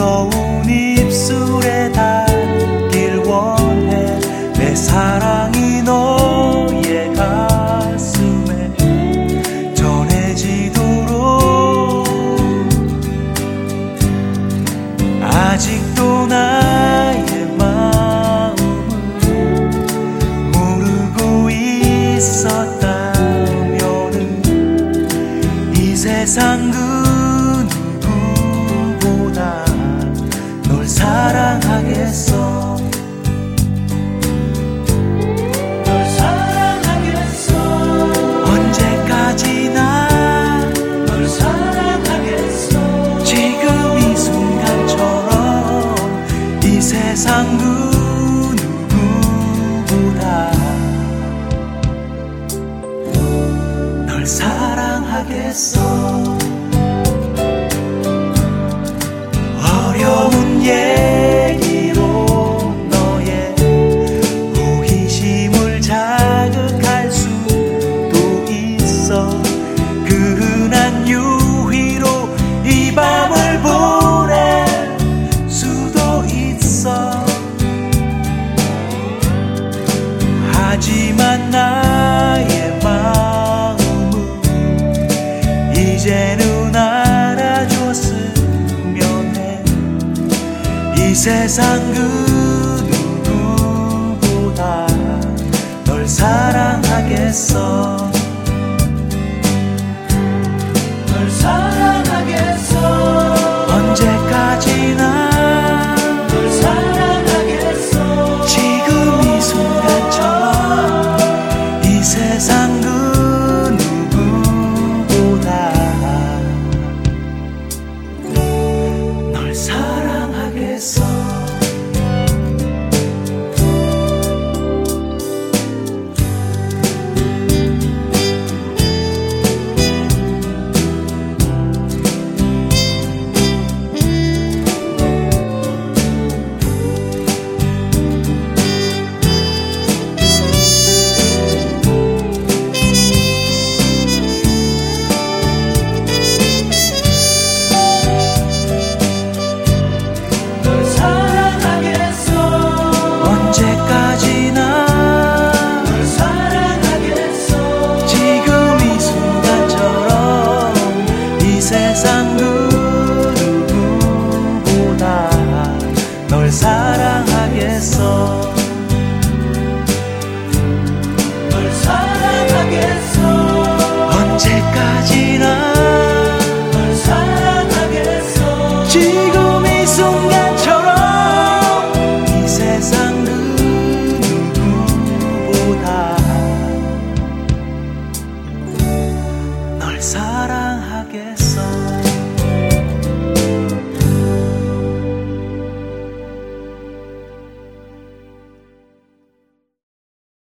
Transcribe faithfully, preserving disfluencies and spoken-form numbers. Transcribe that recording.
뜨거운 입술에 닿길 원해. 내 사랑이 너의 가슴에 전해지도록. 아직도 나의 마음을 모르고 있었다면은 이 세상 그 누구보다 널 사랑하겠어. 널 사랑하겠어. 언제까지나 널 사랑하겠어. 지금 이 순간처럼 이 세상 그 누구보다 널 사랑하겠어. 어려운 얘기로 너의 호기심을 자극할 수도 있어. 그 흔한 유희로 이 밤을 보낼 수도 있어. 하지만 나의 마음은 이제는 알아줬으면 해. 이 세상 그 누구보다 널 사랑하겠어. 널 사랑하겠어. 언제까지나 널 사랑하겠어. 지금 이 순간처럼 이 세상 그 누구보다 널 사랑하겠어. 널 사랑하겠어. 언제까지나 널 사랑하겠어. 지금 이 순간처럼 이 세상 그